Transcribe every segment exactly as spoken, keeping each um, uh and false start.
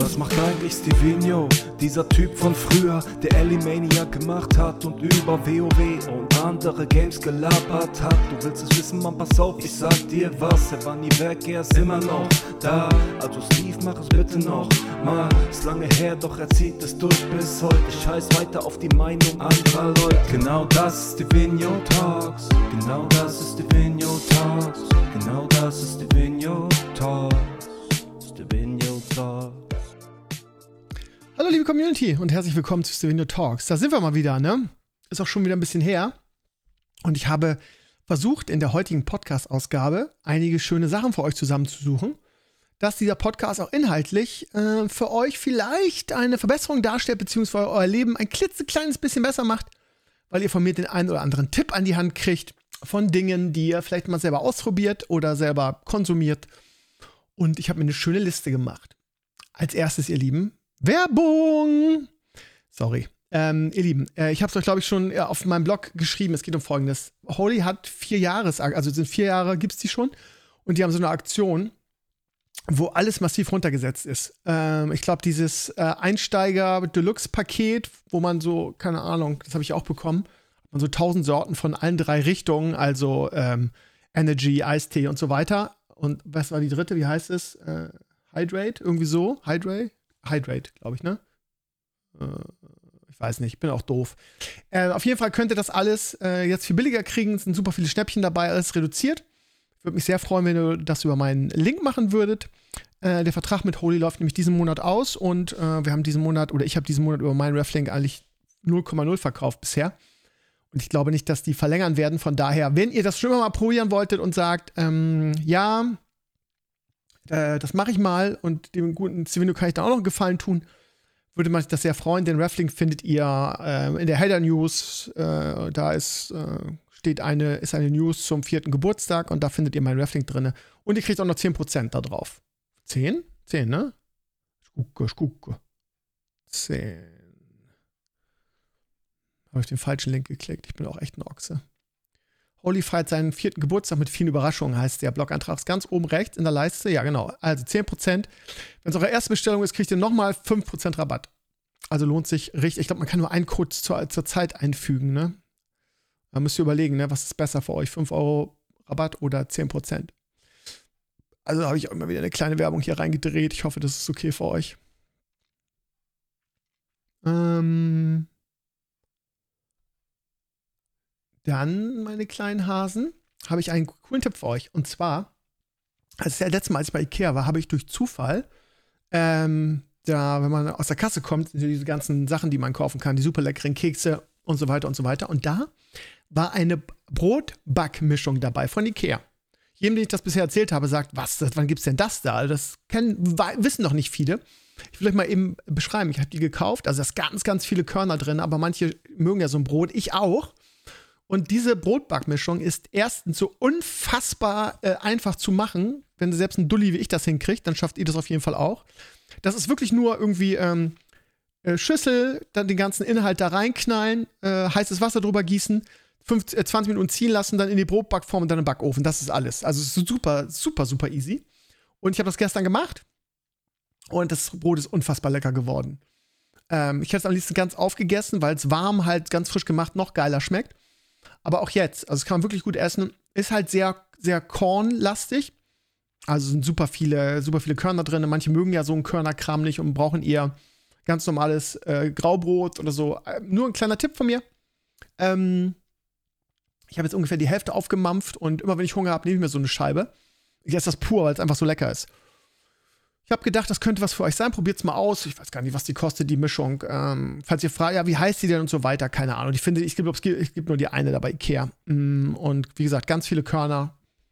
Was macht eigentlich Stevino, dieser Typ von früher, der Elimaniac gemacht hat und über WoW und andere Games gelabert hat? Du willst es wissen, Mann, pass auf, ich sag dir was. Er war nie weg, er ist immer noch da. Also Steve, mach es bitte noch mal. Ist lange her, doch er zieht es durch bis heute. Scheiß weiter auf die Meinung anderer Leute. Genau das ist Stevino Talks. Genau das ist Stevino Talks. Genau das ist Stevino Talks. Stevino Talks. Hallo liebe Community und herzlich willkommen zu Stevino Talks. Da sind wir mal wieder, ne? Ist auch schon wieder ein bisschen her. Und ich habe versucht, in der heutigen Podcast-Ausgabe einige schöne Sachen für euch zusammenzusuchen, dass dieser Podcast auch inhaltlich äh, für euch vielleicht eine Verbesserung darstellt, beziehungsweise euer Leben ein klitzekleines bisschen besser macht, weil ihr von mir den einen oder anderen Tipp an die Hand kriegt von Dingen, die ihr vielleicht mal selber ausprobiert oder selber konsumiert. Und ich habe mir eine schöne Liste gemacht. Als erstes, ihr Lieben, Werbung! Sorry. Ähm, ihr Lieben, äh, ich habe es euch, glaube ich, schon äh, auf meinem Blog geschrieben. Es geht um Folgendes. Holy hat vier Jahres, also sind vier Jahre, gibt es die schon. Und die haben so eine Aktion, wo alles massiv runtergesetzt ist. Ähm, ich glaube, dieses äh, Einsteiger-Deluxe-Paket, wo man so, keine Ahnung, das habe ich auch bekommen, man so tausend Sorten von allen drei Richtungen, also ähm, Energy, Eistee und so weiter. Und was war die dritte? Wie heißt es? Äh, Hydrate? Irgendwie so? Hydrate? Hydrate, glaube ich, ne? Äh, ich weiß nicht, ich bin auch doof. Äh, auf jeden Fall könnt ihr das alles äh, jetzt viel billiger kriegen. Es sind super viele Schnäppchen dabei, alles reduziert. Ich würde mich sehr freuen, wenn ihr das über meinen Link machen würdet. Äh, der Vertrag mit Holy läuft nämlich diesen Monat aus und äh, wir haben diesen Monat, oder ich habe diesen Monat über meinen Reflink eigentlich null Komma null verkauft bisher. Und ich glaube nicht, dass die verlängern werden. Von daher, wenn ihr das schon mal probieren wolltet und sagt, ähm, ja, äh, das mache ich mal und dem guten Stevino kann ich da auch noch einen Gefallen tun, würde man sich das sehr freuen. Den Reflink findet ihr äh, in der Header News. Äh, da ist, äh, steht eine, ist eine News zum vierten Geburtstag und da findet ihr meinen Reflink drin. Und ihr kriegt auch noch zehn Prozent da drauf. zehn? zehn, ne? Ich gucke, ich gucke. zehn. Habe ich den falschen Link geklickt. Ich bin auch echt ein Ochse. Holy feiert seinen vierten Geburtstag mit vielen Überraschungen, heißt der Blogantrag. Ist ganz oben rechts in der Leiste. Ja, genau. Also zehn Prozent. Wenn es eure erste Bestellung ist, kriegt ihr nochmal fünf Prozent Rabatt. Also lohnt sich richtig. Ich glaube, man kann nur einen Code zur, zur Zeit einfügen, ne? Da müsst ihr überlegen, ne? Was ist besser für euch? fünf Euro Rabatt oder zehn Prozent? Also habe ich auch immer wieder eine kleine Werbung hier reingedreht. Ich hoffe, das ist okay für euch. Ähm... Dann, meine kleinen Hasen, habe ich einen coolen Tipp für euch. Und zwar, als das letzte Mal, als ich bei Ikea war, habe ich durch Zufall, ähm, da, wenn man aus der Kasse kommt, sind diese ganzen Sachen, die man kaufen kann, die super leckeren Kekse und so weiter und so weiter. Und da war eine Brotbackmischung dabei von Ikea. Jedem, den ich das bisher erzählt habe, sagt, was, das, wann gibt's denn das da? Das kennen, wissen noch nicht viele. Ich will euch mal eben beschreiben. Ich habe die gekauft, also da ist ganz, ganz viele Körner drin, aber manche mögen ja so ein Brot, ich auch. Und diese Brotbackmischung ist erstens so unfassbar äh, einfach zu machen. Wenn selbst ein Dulli wie ich das hinkriegt, dann schafft ihr das auf jeden Fall auch. Das ist wirklich nur irgendwie ähm, äh, Schüssel, dann den ganzen Inhalt da reinknallen, äh, heißes Wasser drüber gießen, fünfzehn, zwanzig Minuten ziehen lassen, dann in die Brotbackform und dann im Backofen. Das ist alles. Also es ist super, super, super easy. Und ich habe das gestern gemacht und das Brot ist unfassbar lecker geworden. Ähm, ich hätte es am liebsten ganz aufgegessen, weil es warm halt ganz frisch gemacht noch geiler schmeckt. Aber auch jetzt, also es kann man wirklich gut essen, ist halt sehr, sehr kornlastig. Also sind super viele, super viele Körner drin. Manche mögen ja so einen Körnerkram nicht und brauchen eher ganz normales äh, Graubrot oder so. Äh, nur ein kleiner Tipp von mir. Ähm, ich habe jetzt ungefähr die Hälfte aufgemampft und immer wenn ich Hunger habe, nehme ich mir so eine Scheibe. Ich esse das pur, weil es einfach so lecker ist. Ich habe gedacht, das könnte was für euch sein. Probiert's mal aus. Ich weiß gar nicht, was die kostet, die Mischung. Ähm, falls ihr fragt, ja, wie heißt die denn und so weiter, keine Ahnung. Ich finde, ich glaube, es gibt, es gibt nur die eine dabei, Ikea. Und wie gesagt, ganz viele Körner.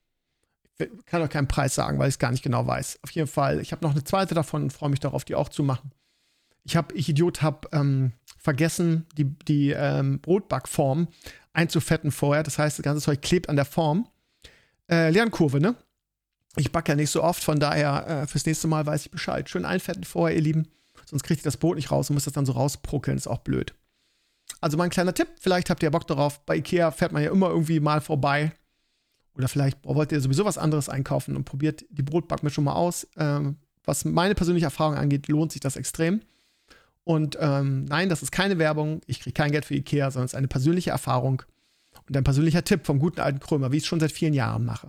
Ich kann euch keinen Preis sagen, weil ich es gar nicht genau weiß. Auf jeden Fall, ich habe noch eine zweite davon und freue mich darauf, die auch zu machen. Ich habe, ich Idiot, habe ähm, vergessen, die, die ähm, Brotbackform einzufetten vorher. Das heißt, das ganze Zeug klebt an der Form. Äh, Lernkurve, ne? Ich backe ja nicht so oft, von daher äh, fürs nächste Mal weiß ich Bescheid. Schön einfetten vorher, ihr Lieben. Sonst kriegt ihr das Brot nicht raus und müsst das dann so rauspuckeln. Ist auch blöd. Also mal ein kleiner Tipp. Vielleicht habt ihr Bock darauf. Bei Ikea fährt man ja immer irgendwie mal vorbei. Oder vielleicht wollt ihr sowieso was anderes einkaufen und probiert die Brotbackmischung mal aus. Ähm, was meine persönliche Erfahrung angeht, lohnt sich das extrem. Und ähm, nein, das ist keine Werbung. Ich kriege kein Geld für Ikea, sondern es ist eine persönliche Erfahrung und ein persönlicher Tipp vom guten alten Krömer, wie ich es schon seit vielen Jahren mache.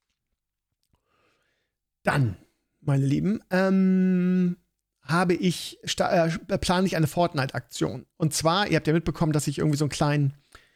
Dann, meine Lieben, ähm, habe ich, äh, plane ich eine Fortnite-Aktion. Und zwar, ihr habt ja mitbekommen, dass ich irgendwie so einen kleinen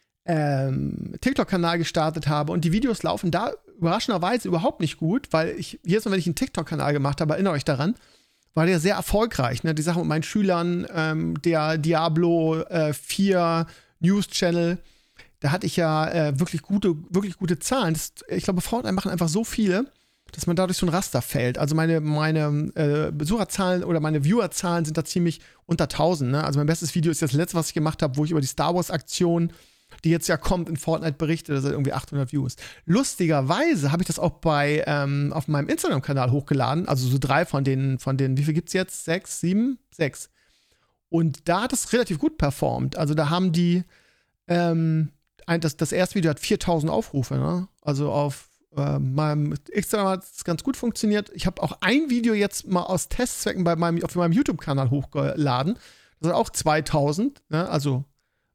ähm, TikTok-Kanal gestartet habe und die Videos laufen da überraschenderweise überhaupt nicht gut, weil ich, jedes Mal, wenn ich einen TikTok-Kanal gemacht habe, erinnere euch daran, war der sehr erfolgreich. Ne? Die Sache mit meinen Schülern, ähm, der Diablo äh, vier News-Channel, da hatte ich ja äh, wirklich gute, wirklich gute Zahlen. Das, ich glaube, Fortnite machen einfach so viele, dass man dadurch so ein Raster fällt. Also meine, meine äh, Besucherzahlen oder meine Viewerzahlen sind da ziemlich unter tausend. Ne? Also mein bestes Video ist das letzte, was ich gemacht habe, wo ich über die Star Wars-Aktion, die jetzt ja kommt, in Fortnite berichte, das sind irgendwie achthundert Views. Lustigerweise habe ich das auch bei ähm, auf meinem Instagram-Kanal hochgeladen, also so drei von den, von den, wie viel gibt's jetzt? Sechs, sieben? Sechs. Und da hat es relativ gut performt. Also da haben die, ähm, ein, das, das erste Video hat viertausend Aufrufe, ne? Also auf äh, meinem Instagram hat es ganz gut funktioniert. Ich habe auch ein Video jetzt mal aus Testzwecken bei meinem, auf meinem YouTube-Kanal hochgeladen. Das hat auch zweitausend, ne? Also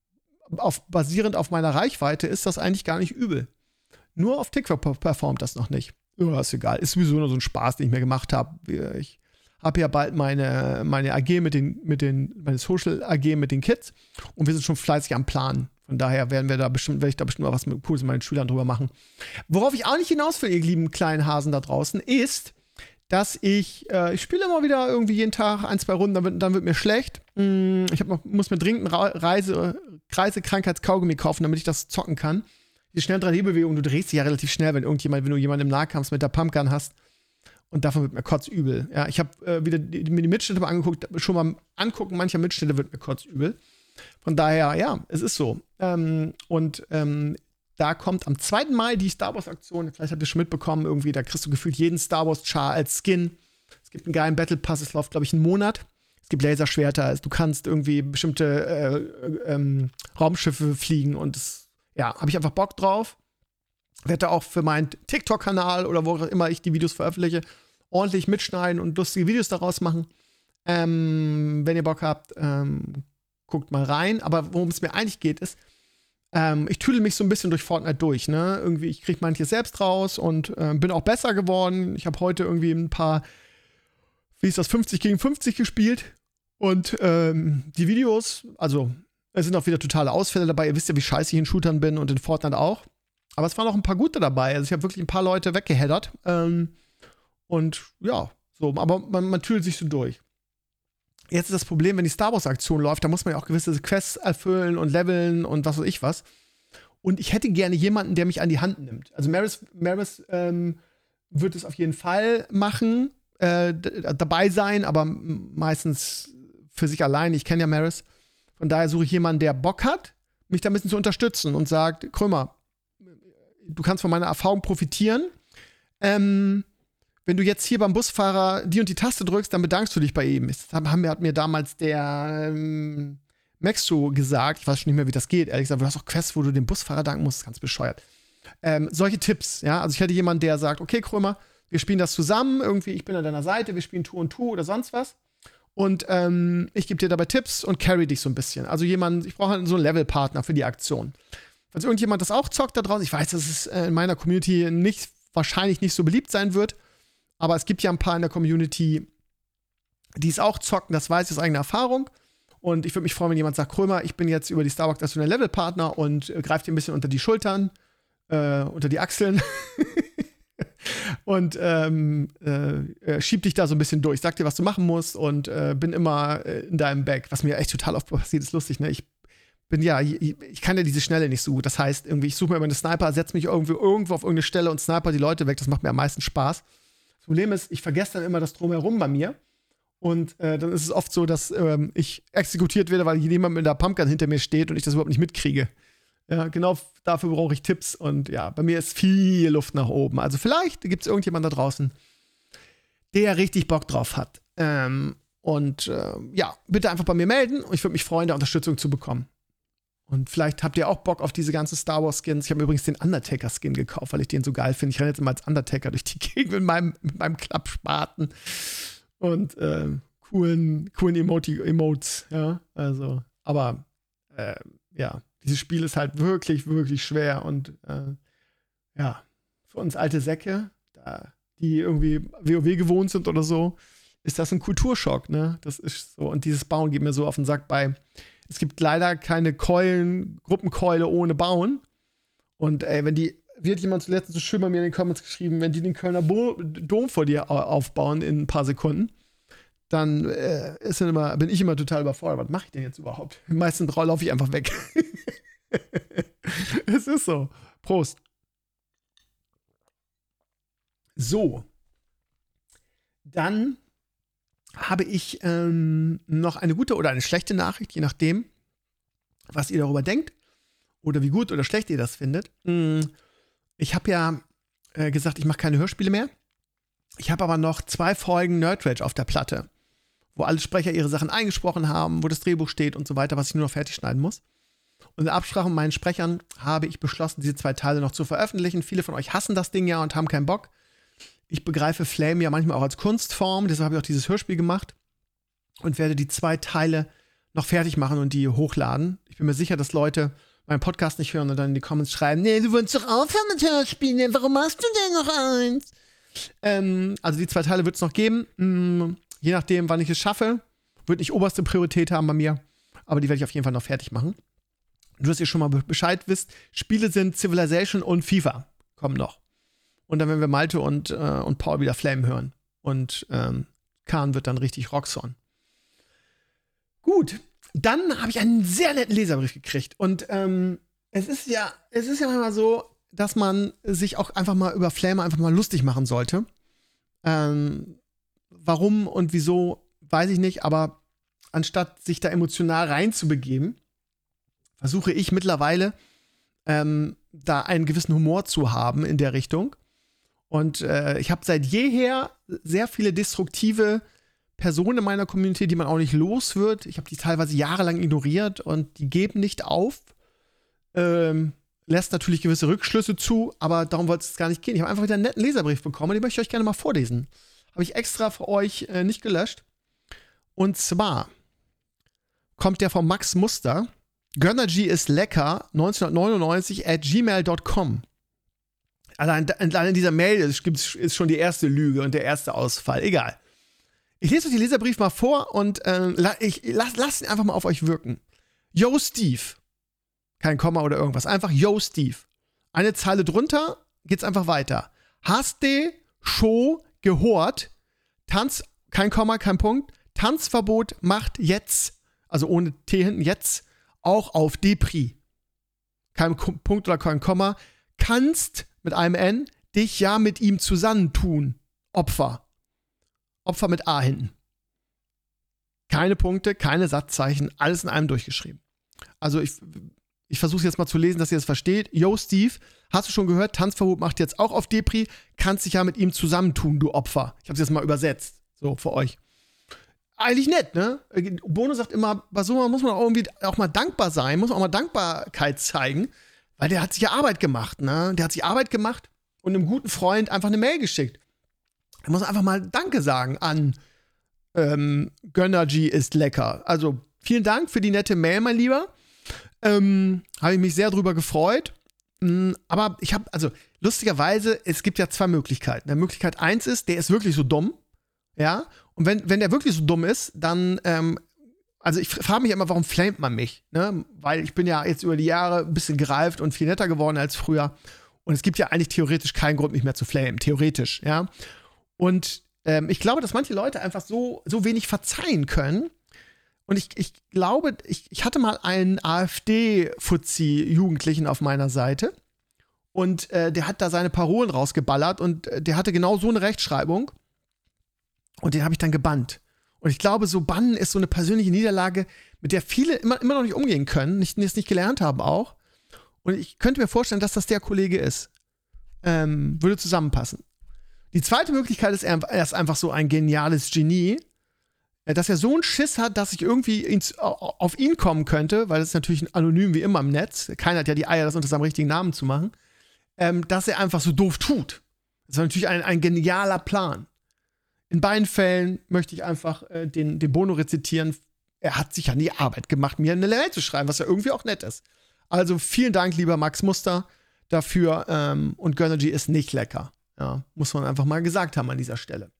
Auf, basierend auf meiner Reichweite ist das eigentlich gar nicht übel. Nur auf TikTok performt das noch nicht. Ja, ist egal. Ist sowieso nur so ein Spaß, den ich mir gemacht habe. Ich habe ja bald meine, meine A G mit den, mit den, meine Social A G mit den Kids und wir sind schon fleißig am Planen. Von daher werden wir da bestimmt, werde ich da bestimmt mal was mit Cooles mit meinen Schülern drüber machen. Worauf ich auch nicht hinaus will, ihr lieben kleinen Hasen da draußen, ist, dass ich, äh, ich spiele immer wieder irgendwie jeden Tag ein, zwei Runden, dann wird, dann wird mir schlecht. Mm, ich hab noch, muss mir dringend einen Reise, Kreise-Krankheits-Kaugummi kaufen, damit ich das zocken kann. Die schnellen drei D-Bewegungen, du drehst dich ja relativ schnell, wenn irgendjemand, wenn du jemanden im Nahkampf mit der Pumpgun hast. Und davon wird mir kotzübel. Ja, ich habe äh, wieder die, mir die Mitschnitte mal angeguckt, schon mal angucken, mancher Mitschnitte wird mir kotzübel. Von daher, ja, es ist so. Ähm, und ähm, da kommt am zweiten Mai die Star Wars-Aktion. Vielleicht habt ihr schon mitbekommen, irgendwie, da kriegst du gefühlt jeden Star Wars-Char als Skin. Es gibt einen geilen Battle Pass, es läuft, glaube ich, einen Monat. Es gibt Laserschwerter, du kannst irgendwie bestimmte äh, ähm, Raumschiffe fliegen und das, ja, habe ich einfach Bock drauf. Werde da auch für meinen TikTok-Kanal oder wo auch immer ich die Videos veröffentliche, ordentlich mitschneiden und lustige Videos daraus machen. Ähm, wenn ihr Bock habt, ähm, guckt mal rein. Aber worum es mir eigentlich geht, ist, ähm, ich tüdel mich so ein bisschen durch Fortnite durch, ne? Irgendwie, ich kriege manches selbst raus und äh, bin auch besser geworden. Ich habe heute irgendwie ein paar, wie ist das, fünfzig gegen fünfzig gespielt. Und ähm, die Videos, also es sind auch wieder totale Ausfälle dabei. Ihr wisst ja, wie scheiße ich in Shootern bin und in Fortnite auch. Aber es waren auch ein paar gute dabei. Also ich habe wirklich ein paar Leute weggeheadert. Ähm, und ja, so, aber man, man tüdelt sich so durch. Jetzt ist das Problem, wenn die Star Wars-Aktion läuft, da muss man ja auch gewisse Quests erfüllen und leveln und was weiß ich was. Und ich hätte gerne jemanden, der mich an die Hand nimmt. Also Maris, Maris ähm, wird es auf jeden Fall machen, äh, d- dabei sein, aber meistens für sich allein. Ich kenne ja Maris. Von daher suche ich jemanden, der Bock hat, mich da ein bisschen zu unterstützen und sagt, Krömer, du kannst von meiner Erfahrung profitieren. Ähm, wenn du jetzt hier beim Busfahrer die und die Taste drückst, dann bedankst du dich bei ihm. Das haben, hat mir damals der ähm, Maxo gesagt. Ich weiß schon nicht mehr, wie das geht. Ehrlich gesagt, du hast auch Quests, wo du dem Busfahrer danken musst. Das ist ganz bescheuert. Ähm, solche Tipps, ja. Also ich hätte jemanden, der sagt, okay, Krömer, wir spielen das zusammen. Irgendwie, ich bin an deiner Seite, wir spielen Tu und Tu oder sonst was. Und ähm, ich gebe dir dabei Tipps und carry dich so ein bisschen. Also jemanden, ich brauche halt so einen Levelpartner für die Aktion. Falls irgendjemand das auch zockt da draußen, ich weiß, dass es in meiner Community nicht, wahrscheinlich nicht so beliebt sein wird, aber es gibt ja ein paar in der Community, die es auch zocken, das weiß ich aus eigener Erfahrung. Und ich würde mich freuen, wenn jemand sagt, Krömer, ich bin jetzt über die Starbucks als Levelpartner und äh, greift dir ein bisschen unter die Schultern, äh, unter die Achseln und ähm, äh, schiebt dich da so ein bisschen durch, sag dir, was du machen musst und äh, bin immer äh, in deinem Back, was mir echt total oft passiert, ist lustig, ne? Ich bin ja, ich, ich kann ja diese Schnelle nicht so gut. Das heißt, irgendwie, ich suche mir immer einen Sniper, setze mich irgendwie irgendwo auf irgendeine Stelle und sniper die Leute weg. Das macht mir am meisten Spaß. Das Problem ist, ich vergesse dann immer das Drumherum bei mir. Und äh, dann ist es oft so, dass ähm, ich exekutiert werde, weil jemand mit der Pumpgun hinter mir steht und ich das überhaupt nicht mitkriege. Ja, genau dafür brauche ich Tipps. Und ja, bei mir ist viel Luft nach oben. Also vielleicht gibt es irgendjemanden da draußen, der richtig Bock drauf hat. Ähm, und äh, ja, bitte einfach bei mir melden. Und ich würde mich freuen, da Unterstützung zu bekommen. Und vielleicht habt ihr auch Bock auf diese ganzen Star Wars Skins. Ich habe mir übrigens den Undertaker-Skin gekauft, weil ich den so geil finde. Ich renne jetzt immer als Undertaker durch die Gegend mit meinem, mit meinem Klappspaten. und äh, coolen, coolen Emoti Emotes, ja, also, aber äh, ja, dieses Spiel ist halt wirklich, wirklich schwer und äh, ja, für uns alte Säcke, da, die irgendwie WoW gewohnt sind oder so, ist das ein Kulturschock, ne? Das ist so, und dieses Bauen geht mir so auf den Sack bei. Es gibt leider keine Keulen, Gruppenkeule ohne Bauen. Und ey, wenn die, wie hat jemand zuletzt so schön bei mir in den Comments geschrieben, wenn die den Kölner Bo Dom vor dir aufbauen in ein paar Sekunden, dann äh, ist dann immer, bin ich immer total überfordert. Was mache ich denn jetzt überhaupt? Meistens laufe ich einfach weg. Es ist so. Prost. So. Dann habe ich ähm, noch eine gute oder eine schlechte Nachricht, je nachdem, was ihr darüber denkt oder wie gut oder schlecht ihr das findet. Ich habe ja äh, gesagt, ich mache keine Hörspiele mehr. Ich habe aber noch zwei Folgen Nerd Rage auf der Platte, wo alle Sprecher ihre Sachen eingesprochen haben, wo das Drehbuch steht und so weiter, was ich nur noch fertig schneiden muss. Und in Absprache mit meinen Sprechern habe ich beschlossen, diese zwei Teile noch zu veröffentlichen. Viele von euch hassen das Ding ja und haben keinen Bock. Ich begreife Flame ja manchmal auch als Kunstform, deshalb habe ich auch dieses Hörspiel gemacht und werde die zwei Teile noch fertig machen und die hochladen. Ich bin mir sicher, dass Leute meinen Podcast nicht hören und dann in die Comments schreiben, nee, du wolltest doch aufhören mit Hörspielen, warum machst du denn noch eins? Ähm, also die zwei Teile wird es noch geben, hm, je nachdem, wann ich es schaffe. Wird nicht oberste Priorität haben bei mir, aber die werde ich auf jeden Fall noch fertig machen. Nur, dass ihr schon mal Bescheid wisst, Spiele sind Civilization und FIFA, kommen noch. Und dann werden wir Malte und, äh, und Paul wieder Flame hören. Und ähm, Kahn wird dann richtig Roxxon. Gut, dann habe ich einen sehr netten Leserbrief gekriegt. Und ähm, es ist ja, es ist ja manchmal so, dass man sich auch einfach mal über Flame einfach mal lustig machen sollte. Ähm, warum und wieso, weiß ich nicht, aber anstatt sich da emotional reinzubegeben, versuche ich mittlerweile ähm, da einen gewissen Humor zu haben in der Richtung. Und äh, ich habe seit jeher sehr viele destruktive Personen in meiner Community, die man auch nicht los wird. Ich habe die teilweise jahrelang ignoriert und die geben nicht auf. Ähm, lässt natürlich gewisse Rückschlüsse zu, aber darum wollte es gar nicht gehen. Ich habe einfach wieder einen netten Leserbrief bekommen und den möchte ich euch gerne mal vorlesen. Habe ich extra für euch äh, nicht gelöscht. Und zwar kommt der von Max Muster. Gönnergy ist lecker neunzehnhundertneunundneunzig at gmail dot com. Allein, allein in dieser Mail ist, ist schon die erste Lüge und der erste Ausfall. Egal. Ich lese euch den Leserbrief mal vor und äh, ich lass, lass ihn einfach mal auf euch wirken. Yo, Steve. Kein Komma oder irgendwas. Einfach Yo, Steve. Eine Zeile drunter geht's einfach weiter. Hast du schon gehört? Tanz, kein Komma, kein Punkt. Tanzverbot macht jetzt, also ohne T hinten, jetzt auch auf Depri. Kein Punkt oder kein Komma. Kannst mit einem N dich ja mit ihm zusammentun. Opfer. Opfer mit A hinten. Keine Punkte, keine Satzzeichen, alles in einem durchgeschrieben. Also ich, ich versuche es jetzt mal zu lesen, dass ihr das versteht. Yo, Steve, hast du schon gehört? Tanzverbot macht jetzt auch auf Depri. Kannst dich ja mit ihm zusammentun, du Opfer. Ich habe es jetzt mal übersetzt. So, für euch. Eigentlich nett, ne? Bono sagt immer, bei so muss man auch irgendwie auch mal dankbar sein, muss auch mal Dankbarkeit zeigen, weil der hat sich ja Arbeit gemacht, ne? Der hat sich Arbeit gemacht und einem guten Freund einfach eine Mail geschickt. Er muss einfach mal Danke sagen an ähm, Gönnergy ist lecker. Also, vielen Dank für die nette Mail, mein Lieber. Ähm, habe ich mich sehr drüber gefreut. Mm, aber ich habe, also, lustigerweise, es gibt ja zwei Möglichkeiten. Möglichkeit eins ist, der ist wirklich so dumm. Ja, und wenn, wenn der wirklich so dumm ist, dann, ähm, also ich frage mich immer, warum flamet man mich? Ne? Weil ich bin ja jetzt über die Jahre ein bisschen gereift und viel netter geworden als früher. Und es gibt ja eigentlich theoretisch keinen Grund, mich mehr zu flamen. Theoretisch, ja. Und ähm, ich glaube, dass manche Leute einfach so, so wenig verzeihen können. Und ich, ich glaube, ich, ich hatte mal einen AfD-Fuzzi-Jugendlichen auf meiner Seite. Und äh, der hat da seine Parolen rausgeballert. Und äh, der hatte genau so eine Rechtschreibung. Und den habe ich dann gebannt. Und ich glaube, so bannen ist so eine persönliche Niederlage, mit der viele immer, immer noch nicht umgehen können, nicht, es nicht gelernt haben auch. Und ich könnte mir vorstellen, dass das der Kollege ist. Ähm, würde zusammenpassen. Die zweite Möglichkeit ist, er ist einfach so ein geniales Genie, dass er so einen Schiss hat, dass ich irgendwie ins, auf ihn kommen könnte, weil das ist natürlich anonym wie immer im Netz. Keiner hat ja die Eier, das unter seinem richtigen Namen zu machen. Ähm, dass er einfach so doof tut. Das ist natürlich ein, ein genialer Plan. in beiden Fällen möchte ich einfach äh, den, den Bono rezitieren. Er hat sich an die Arbeit gemacht, mir eine Mail zu schreiben, was ja irgendwie auch nett ist. Also vielen Dank, lieber Max Muster, dafür. Ähm, und Gönnergy ist nicht lecker. Ja, muss man einfach mal gesagt haben an dieser Stelle.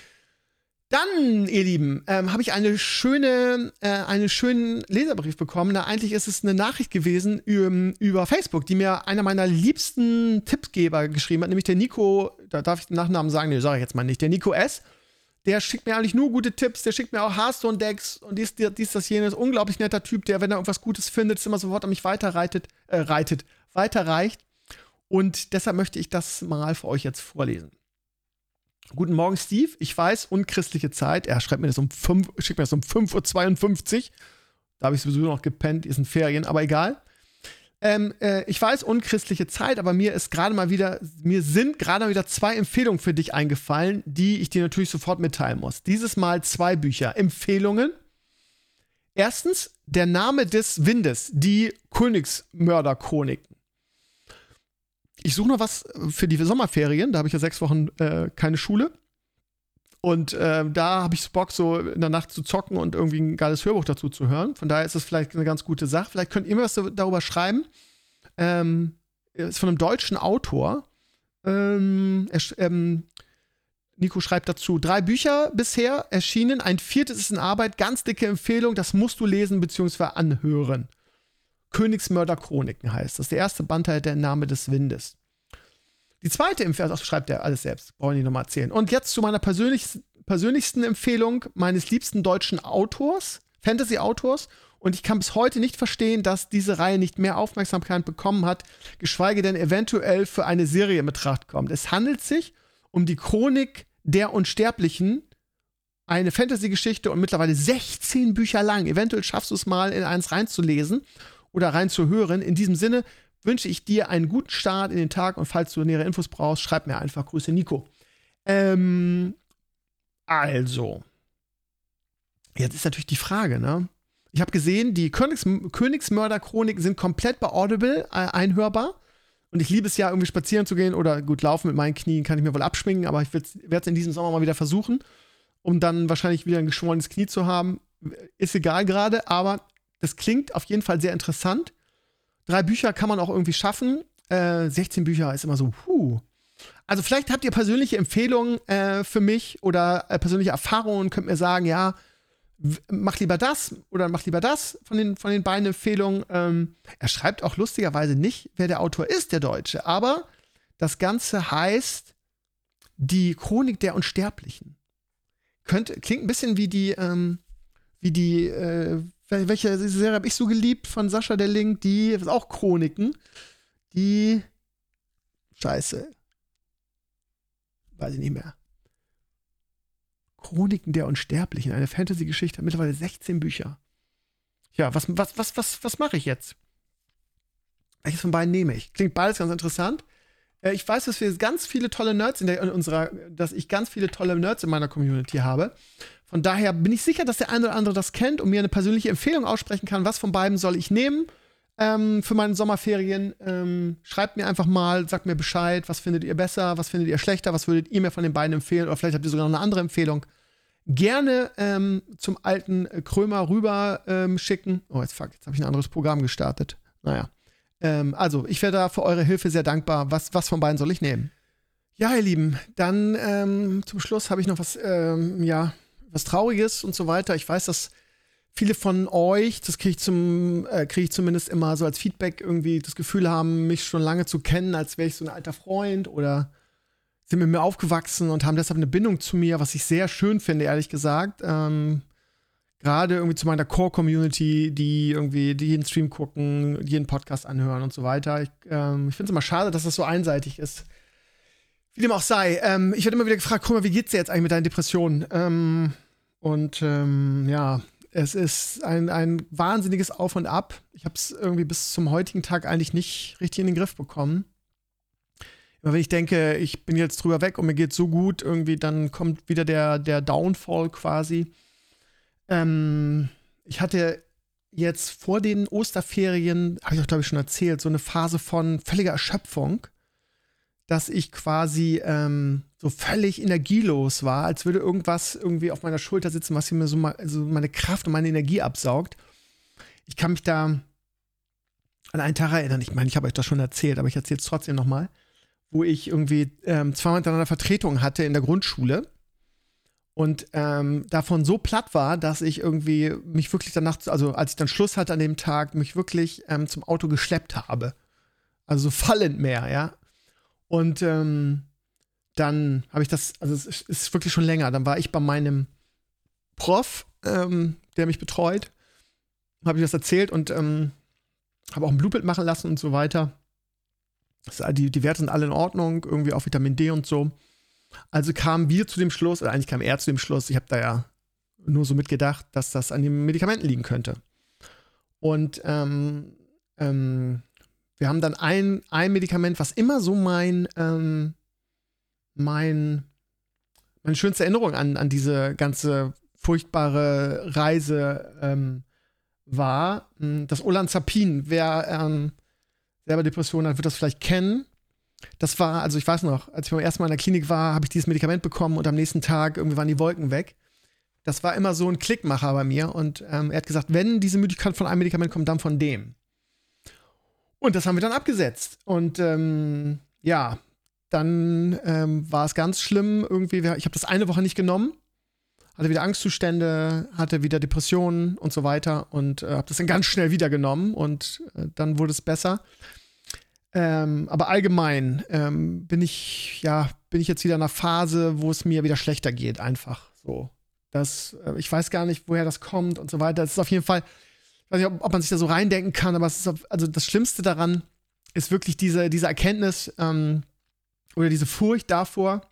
Dann, ihr Lieben, ähm, habe ich eine schöne, äh, einen schönen Leserbrief bekommen. Na, eigentlich ist es eine Nachricht gewesen über, über Facebook, die mir einer meiner liebsten Tippgeber geschrieben hat, nämlich der Nico, da darf ich den Nachnamen sagen, nee, sage ich jetzt mal nicht, der Nico S. Der schickt mir eigentlich nur gute Tipps, der schickt mir auch Hearthstone-Decks und dies, dies, das, jenes. Unglaublich netter Typ, der, wenn er irgendwas Gutes findet, immer sofort an mich weiterreitet, äh, reitet, weiterreicht. Und deshalb möchte ich das mal für euch jetzt vorlesen. Guten Morgen, Steve. Ich weiß, unchristliche Zeit. Er schreibt mir das um fünf, schickt mir das um fünf Uhr zweiundfünfzig. Da habe ich sowieso noch gepennt, die sind Ferien, aber egal. Ähm, äh, ich weiß, unchristliche Zeit, aber mir ist gerade mal wieder, mir sind gerade mal wieder zwei Empfehlungen für dich eingefallen, die ich dir natürlich sofort mitteilen muss. Dieses Mal zwei Bücher. Empfehlungen. Erstens, Der Name des Windes, die Königsmörder-Chroniken. Ich suche noch was für die Sommerferien, da habe ich ja sechs Wochen äh, keine Schule. Und äh, da habe ich Bock, so in der Nacht zu zocken und irgendwie ein geiles Hörbuch dazu zu hören. Von daher ist das vielleicht eine ganz gute Sache. Vielleicht könnt ihr mir was darüber schreiben. Ähm, ist von einem deutschen Autor. Ähm, er, ähm, Nico schreibt dazu, drei Bücher bisher erschienen, ein viertes ist in Arbeit, ganz dicke Empfehlung, das musst du lesen bzw. anhören. Königsmörder-Chroniken heißt das. Der erste Band halt der Name des Windes. Die zweite Empfehlung, das schreibt er alles selbst, brauche ich nicht nochmal erzählen. Und jetzt zu meiner persönlich, persönlichsten Empfehlung meines liebsten deutschen Autors, Fantasy-Autors. Und ich kann bis heute nicht verstehen, dass diese Reihe nicht mehr Aufmerksamkeit bekommen hat, geschweige denn eventuell für eine Serie in Betracht kommt. Es handelt sich um die Chronik der Unsterblichen, eine Fantasy-Geschichte und mittlerweile sechzehn Bücher lang. Eventuell schaffst du es mal, in eins reinzulesen oder reinzuhören. In diesem Sinne wünsche ich dir einen guten Start in den Tag und falls du nähere Infos brauchst, schreib mir einfach. Grüße, Nico. Ähm, also, jetzt ist natürlich die Frage, ne? Ich habe gesehen, die Königs Königsmörder-Chroniken sind komplett bei Audible äh, einhörbar. Und ich liebe es ja, irgendwie spazieren zu gehen oder gut, laufen mit meinen Knien kann ich mir wohl abschminken, aber ich werde es in diesem Sommer mal wieder versuchen, um dann wahrscheinlich wieder ein geschwollenes Knie zu haben. Ist egal gerade, aber das klingt auf jeden Fall sehr interessant. Drei Bücher kann man auch irgendwie schaffen. Äh, sechzehn Bücher ist immer so, puh. Also vielleicht habt ihr persönliche Empfehlungen äh, für mich oder äh, persönliche Erfahrungen, könnt mir sagen, ja, mach lieber das oder mach lieber das von den, von den beiden Empfehlungen. Ähm, er schreibt auch lustigerweise nicht, wer der Autor ist, der Deutsche. Aber das Ganze heißt Die Chronik der Unsterblichen. Könnte, klingt ein bisschen wie die, ähm, wie die, äh, welche Serie habe ich so geliebt von Sascha der Link? Die, ist auch Chroniken. Die, Scheiße. Weiß ich nicht mehr. Chroniken der Unsterblichen, eine Fantasy-Geschichte, mittlerweile sechzehn Bücher. Ja, was, was, was, was, was mache ich jetzt? Welches von beiden nehme ich? Klingt beides ganz interessant. Äh, ich weiß, dass wir ganz viele tolle Nerds in, der, in unserer, dass ich ganz viele tolle Nerds in meiner Community habe. Von daher bin ich sicher, dass der eine oder andere das kennt und mir eine persönliche Empfehlung aussprechen kann. Was von beiden soll ich nehmen ähm, für meine Sommerferien? Ähm, schreibt mir einfach mal, sagt mir Bescheid, was findet ihr besser, was findet ihr schlechter, was würdet ihr mir von den beiden empfehlen oder vielleicht habt ihr sogar noch eine andere Empfehlung. Gerne ähm, zum alten Krömer rüber ähm, schicken. Oh, jetzt fuck, jetzt habe ich ein anderes Programm gestartet. Naja. Ähm, also, ich wäre da für eure Hilfe sehr dankbar. Was, was von beiden soll ich nehmen? Ja, ihr Lieben, dann ähm, zum Schluss habe ich noch was, ähm, ja, was Trauriges und so weiter. Ich weiß, dass viele von euch, das kriege ich, zum, äh, krieg ich zumindest immer so als Feedback irgendwie das Gefühl haben, mich schon lange zu kennen, als wäre ich so ein alter Freund oder sind mit mir aufgewachsen und haben deshalb eine Bindung zu mir, was ich sehr schön finde, ehrlich gesagt. Ähm, Gerade irgendwie zu meiner Core-Community, die irgendwie die jeden Stream gucken, jeden Podcast anhören und so weiter. Ich, ähm, ich finde es immer schade, dass das so einseitig ist. Wie dem auch sei. Ähm, ich werde immer wieder gefragt, guck mal, wie geht's dir jetzt eigentlich mit deinen Depressionen? Ähm, und ähm, ja, es ist ein, ein wahnsinniges Auf und Ab. Ich habe es irgendwie bis zum heutigen Tag eigentlich nicht richtig in den Griff bekommen. Immer wenn ich denke, ich bin jetzt drüber weg und mir geht's so gut, irgendwie, dann kommt wieder der, der Downfall quasi. Ähm, ich hatte jetzt vor den Osterferien, habe ich auch, glaube ich, schon erzählt, so eine Phase von völliger Erschöpfung, dass ich quasi ähm, so völlig energielos war, als würde irgendwas irgendwie auf meiner Schulter sitzen, was mir so, mal, so meine Kraft und meine Energie absaugt. Ich kann mich da an einen Tag erinnern. Ich meine, ich habe euch das schon erzählt, aber ich erzähle es trotzdem nochmal, wo ich irgendwie ähm, zweimal hintereinander Vertretung hatte in der Grundschule und ähm, davon so platt war, dass ich irgendwie mich wirklich danach, also als ich dann Schluss hatte an dem Tag, mich wirklich ähm, zum Auto geschleppt habe. Also so fallend mehr, ja. Und ähm, dann habe ich das, also es ist wirklich schon länger, dann war ich bei meinem Prof, ähm, der mich betreut, habe ich das erzählt und ähm, habe auch ein Blutbild machen lassen und so weiter. Das, die, die Werte sind alle in Ordnung, irgendwie auch Vitamin D und so. Also kamen wir zu dem Schluss, oder eigentlich kam er zu dem Schluss, ich habe da ja nur so mitgedacht, dass das an den Medikamenten liegen könnte. Und ähm, ähm, wir haben dann ein, ein Medikament, was immer so mein, ähm, mein, meine schönste Erinnerung an, an diese ganze furchtbare Reise ähm, war, das Olanzapin. Wer ähm, selber Depressionen hat, wird das vielleicht kennen. Das war, also ich weiß noch, als ich beim ersten Mal in der Klinik war, habe ich dieses Medikament bekommen und am nächsten Tag irgendwie waren die Wolken weg. Das war immer so ein Klickmacher bei mir und ähm, er hat gesagt, wenn diese Müdigkeit von einem Medikament kommt, dann von dem. Und das haben wir dann abgesetzt. Und ähm, ja, dann ähm, war es ganz schlimm irgendwie. Ich habe das eine Woche nicht genommen, hatte wieder Angstzustände, hatte wieder Depressionen und so weiter und äh, habe das dann ganz schnell wieder genommen und äh, dann wurde es besser. Ähm, aber allgemein ähm, bin ich, ja, bin ich jetzt wieder in einer Phase, wo es mir wieder schlechter geht, einfach so. Das, äh, ich weiß gar nicht, woher das kommt und so weiter. Das ist auf jeden Fall, ich weiß nicht, ob, ob man sich da so reindenken kann, aber es ist auf, also das Schlimmste daran ist wirklich diese, diese Erkenntnis ähm, oder diese Furcht davor,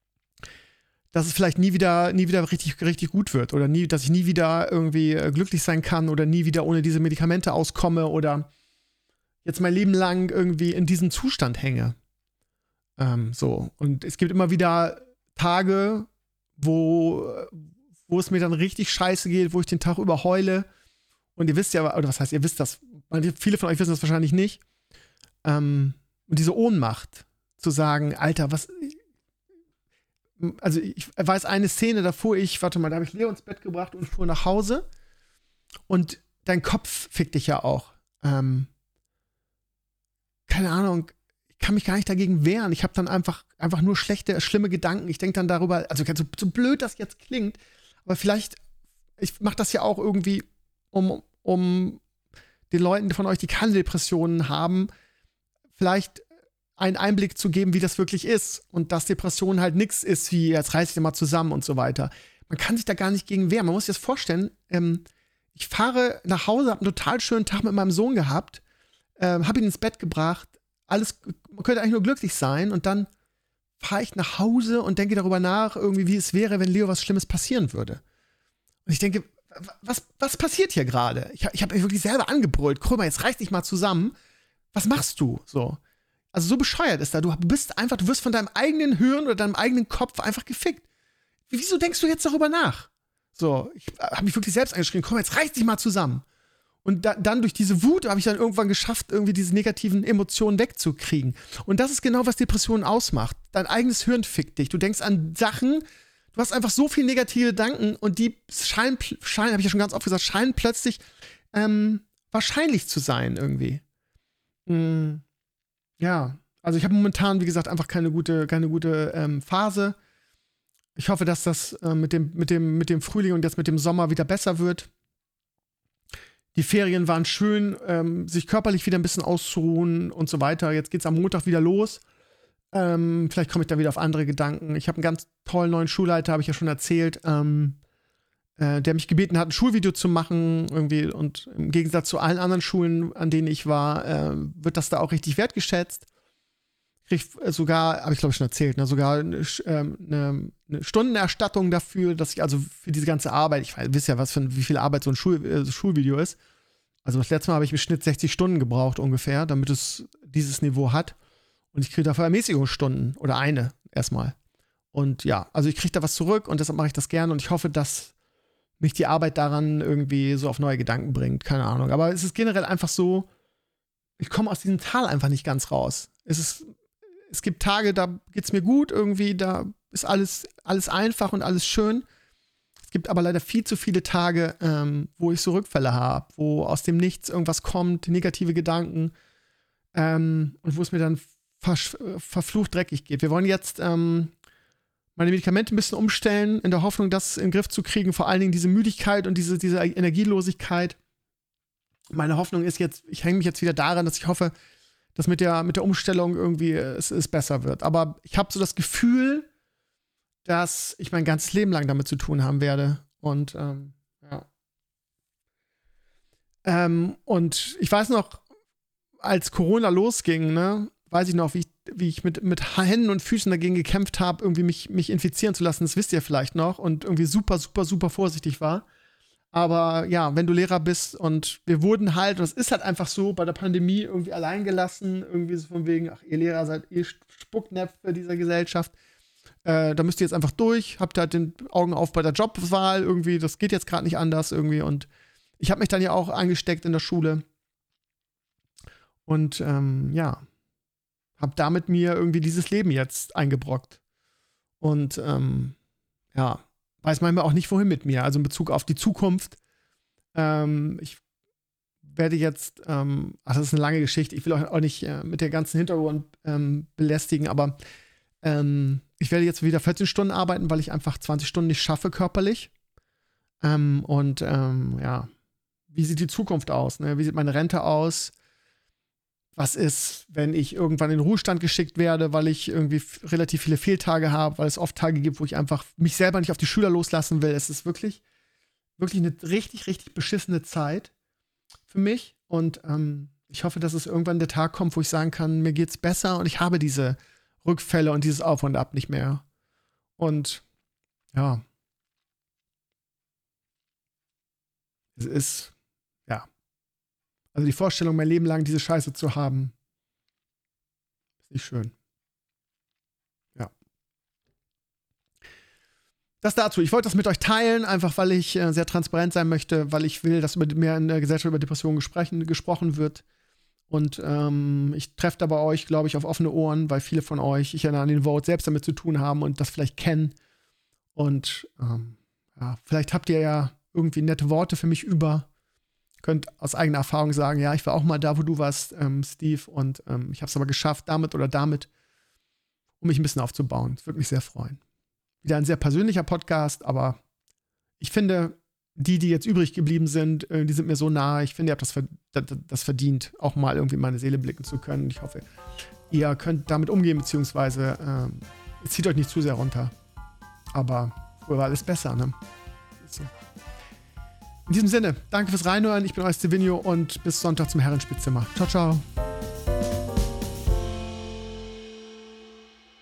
dass es vielleicht nie wieder, nie wieder richtig, richtig gut wird oder nie, dass ich nie wieder irgendwie äh, glücklich sein kann oder nie wieder ohne diese Medikamente auskomme oder jetzt mein Leben lang irgendwie in diesem Zustand hänge. Ähm, so. Und es gibt immer wieder Tage, wo, wo es mir dann richtig scheiße geht, wo ich den Tag über heule. Und ihr wisst ja, oder was heißt, ihr wisst das, viele von euch wissen das wahrscheinlich nicht. Ähm, und diese Ohnmacht, zu sagen, Alter, was. Also ich weiß eine Szene, da fuhr ich, warte mal, da habe ich Leo ins Bett gebracht und fuhr nach Hause. Und dein Kopf fickt dich ja auch. Ähm, keine Ahnung, ich kann mich gar nicht dagegen wehren. Ich habe dann einfach, einfach nur schlechte, schlimme Gedanken. Ich denke dann darüber, also so, so blöd das jetzt klingt, aber vielleicht, ich mache das ja auch irgendwie, um, um den Leuten von euch, die keine Depressionen haben, vielleicht einen Einblick zu geben, wie das wirklich ist und dass Depression halt nichts ist, wie jetzt reiß ich dir mal zusammen und so weiter. Man kann sich da gar nicht gegen wehren. Man muss sich das vorstellen, ähm, ich fahre nach Hause, habe einen total schönen Tag mit meinem Sohn gehabt, ähm, habe ihn ins Bett gebracht, alles, man könnte eigentlich nur glücklich sein und dann fahre ich nach Hause und denke darüber nach, irgendwie, wie es wäre, wenn Leo was Schlimmes passieren würde. Und ich denke, was, was passiert hier gerade? Ich, ich habe mich wirklich selber angebrüllt. Krömer, jetzt reiß dich mal zusammen. Was machst du? So. Also so bescheuert ist da. Du bist einfach, du wirst von deinem eigenen Hirn oder deinem eigenen Kopf einfach gefickt. Wieso denkst du jetzt darüber nach? So, ich habe mich wirklich selbst angeschrien. Komm, jetzt reiß dich mal zusammen. Und da, dann durch diese Wut habe ich dann irgendwann geschafft, irgendwie diese negativen Emotionen wegzukriegen. Und das ist genau, was Depressionen ausmacht. Dein eigenes Hirn fickt dich. Du denkst an Sachen, du hast einfach so viele negative Gedanken und die scheinen, scheinen habe ich ja schon ganz oft gesagt, scheinen plötzlich ähm, wahrscheinlich zu sein irgendwie. Mhm. Ja, also ich habe momentan, wie gesagt, einfach keine gute, keine gute ähm, Phase. Ich hoffe, dass das äh, mit dem, mit dem, mit dem Frühling und jetzt mit dem Sommer wieder besser wird. Die Ferien waren schön, ähm, sich körperlich wieder ein bisschen auszuruhen und so weiter. Jetzt geht's am Montag wieder los. Ähm, vielleicht komme ich dann wieder auf andere Gedanken. Ich habe einen ganz tollen neuen Schulleiter, habe ich ja schon erzählt, ähm, äh, der mich gebeten hat, ein Schulvideo zu machen irgendwie. Und im Gegensatz zu allen anderen Schulen, an denen ich war, äh, wird das da auch richtig wertgeschätzt. Krieg sogar, habe ich glaube ich schon erzählt, ne, sogar eine, eine, eine Stundenerstattung dafür, dass ich also für diese ganze Arbeit, ich weiß, wisst ja, was für wie viel Arbeit so ein Schul, äh, so Schulvideo ist. Also das letzte Mal habe ich im Schnitt sechzig Stunden gebraucht ungefähr, damit es dieses Niveau hat. Und ich kriege dafür Ermäßigungsstunden oder eine erstmal. Und ja, also ich kriege da was zurück und deshalb mache ich das gerne und ich hoffe, dass mich die Arbeit daran irgendwie so auf neue Gedanken bringt. Keine Ahnung. Aber es ist generell einfach so, ich komme aus diesem Tal einfach nicht ganz raus. Es ist es gibt Tage, da geht es mir gut irgendwie, da ist alles, alles einfach und alles schön. Es gibt aber leider viel zu viele Tage, ähm, wo ich so Rückfälle habe, wo aus dem Nichts irgendwas kommt, negative Gedanken ähm, und wo es mir dann ver- verflucht dreckig geht. Wir wollen jetzt ähm, meine Medikamente ein bisschen umstellen, in der Hoffnung, das in den Griff zu kriegen, vor allen Dingen diese Müdigkeit und diese, diese Energielosigkeit. Meine Hoffnung ist jetzt, ich hänge mich jetzt wieder daran, dass ich hoffe, dass mit der, mit der Umstellung irgendwie es, es besser wird. Aber ich habe so das Gefühl, dass ich mein ganzes Leben lang damit zu tun haben werde. Und ähm, ja. Ähm, und ich weiß noch, als Corona losging, ne, weiß ich noch, wie ich, wie ich mit, mit Händen und Füßen dagegen gekämpft habe, irgendwie mich, mich infizieren zu lassen. Das wisst ihr vielleicht noch. Und irgendwie super, super, super vorsichtig war. Aber ja, wenn du Lehrer bist und wir wurden halt, und es ist halt einfach so, bei der Pandemie irgendwie allein gelassen, irgendwie so von wegen, ach, ihr Lehrer seid eh Spucknäpfe dieser Gesellschaft. Äh, da müsst ihr jetzt einfach durch, habt halt den Augen auf bei der Jobwahl irgendwie, das geht jetzt gerade nicht anders irgendwie. Und ich habe mich dann ja auch angesteckt in der Schule. Und ähm, ja, habe damit mir irgendwie dieses Leben jetzt eingebrockt. Und ähm, ja, weiß manchmal auch nicht, wohin mit mir. Also in Bezug auf die Zukunft. Ähm, ich werde jetzt, ähm, ach, das ist eine lange Geschichte. Ich will auch, auch nicht äh, mit der ganzen Hintergrund ähm, belästigen, aber ähm, ich werde jetzt wieder vierzehn Stunden arbeiten, weil ich einfach zwanzig Stunden nicht schaffe körperlich. Ähm, und ähm, ja, wie sieht die Zukunft aus? Ne? Wie sieht meine Rente aus? Was ist, wenn ich irgendwann in den Ruhestand geschickt werde, weil ich irgendwie f- relativ viele Fehltage habe, weil es oft Tage gibt, wo ich einfach mich selber nicht auf die Schüler loslassen will. Es ist wirklich, wirklich eine richtig, richtig beschissene Zeit für mich. Und ähm, ich hoffe, dass es irgendwann der Tag kommt, wo ich sagen kann, mir geht's besser und ich habe diese Rückfälle und dieses Auf und Ab nicht mehr. Und ja, es ist, ja. Also die Vorstellung, mein Leben lang diese Scheiße zu haben, ist nicht schön. Ja. Das dazu. Ich wollte das mit euch teilen, einfach weil ich äh, sehr transparent sein möchte, weil ich will, dass über, mehr in der Gesellschaft über Depressionen gesprochen, gesprochen wird. Und ähm, ich treffe da bei euch, glaube ich, auf offene Ohren, weil viele von euch, ich erinnere an den Vote, selbst damit zu tun haben und das vielleicht kennen. Und ähm, ja, vielleicht habt ihr ja irgendwie nette Worte für mich über. Könnt aus eigener Erfahrung sagen, ja, ich war auch mal da, wo du warst, ähm, Steve, und ähm, ich habe es aber geschafft, damit oder damit, um mich ein bisschen aufzubauen. Das würde mich sehr freuen. Wieder ein sehr persönlicher Podcast, aber ich finde, die, die jetzt übrig geblieben sind, äh, die sind mir so nahe. Ich finde, ihr habt das, ver- das, das verdient, auch mal irgendwie in meine Seele blicken zu können. Ich hoffe, ihr könnt damit umgehen, beziehungsweise ähm, es zieht euch nicht zu sehr runter. Aber früher war alles besser, ne? So. In diesem Sinne, danke fürs Reinhören. Ich bin euer Stevenio und bis Sonntag zum Herrenspielzimmer. Ciao, ciao.